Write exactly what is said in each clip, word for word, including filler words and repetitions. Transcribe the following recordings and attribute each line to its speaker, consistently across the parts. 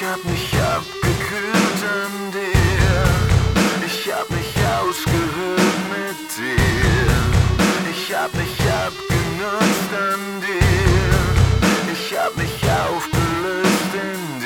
Speaker 1: hab mich abgekühlt an dir. Ich hab mich ausgehöhlt mit dir. Ich hab mich abgenutzt an dir. Ich hab mich aufgelöst in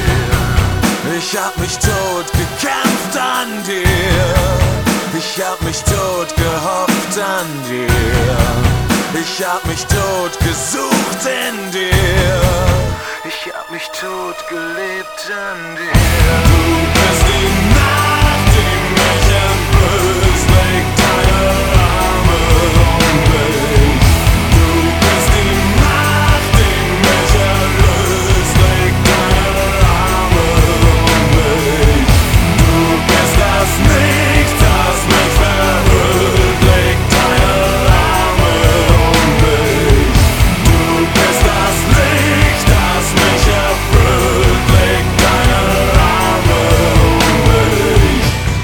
Speaker 1: dir. Ich hab mich tot gekämpft an dir. Ich hab mich tot gehofft an dir. Ich hab mich tot gesucht in dir. Ich hab mich tot gelebt an dir. Du bist die Nacht, die mich entblößt, leg deine Arme um mich. Du bist die Nacht, die mich erlöst, leg deine Arme um mich. Du bist das Nichts, das mich verhüllt, leg deine Arme um mich. Du bist das Licht, das mich erfüllt, leg deine Arme um mich.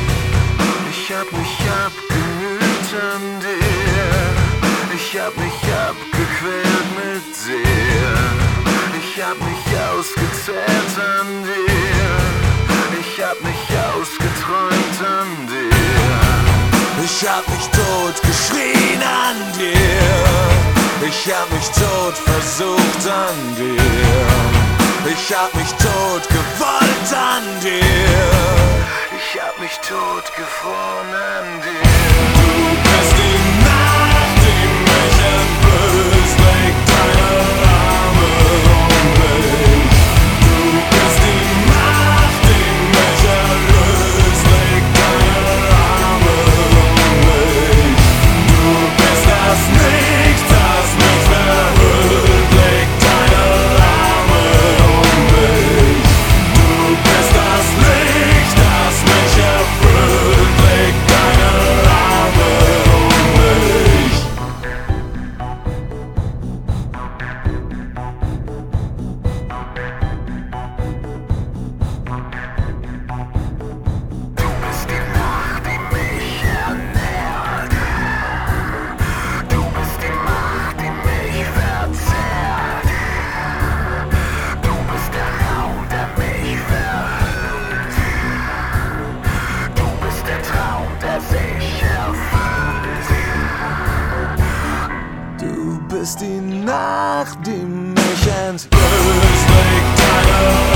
Speaker 1: Ich hab mich abgemüht an dir. Ich hab mich abgequält mit dir. Ich hab mich ausgezählt an dir. Ich hab mich ausgeträumt an dir. Ich hab mich tot geschrien an dir. Ich hab mich tot versucht an dir. Ich hab mich tot gewollt an dir. Ich hab mich tot gefroren an dir. Du bist die Nacht, die mich entblößt, leg deine Arme um mich. Du bist die Nacht, die mich erlöst, leg deine Arme um mich. Du bist das Nichts, das mich verhüllt, leg deine Arme um mich. Du bist das Licht, das mich erfüllt, leg deine Arme um mich. Du bist die Nacht, die mich ernährt. Du bist die Macht, die mich verzehrt. Du bist der Raum, der mich verhüllt. Du bist der Traum, der sich erfüllt. Du bist die Nacht, die mich entlöst, leg deine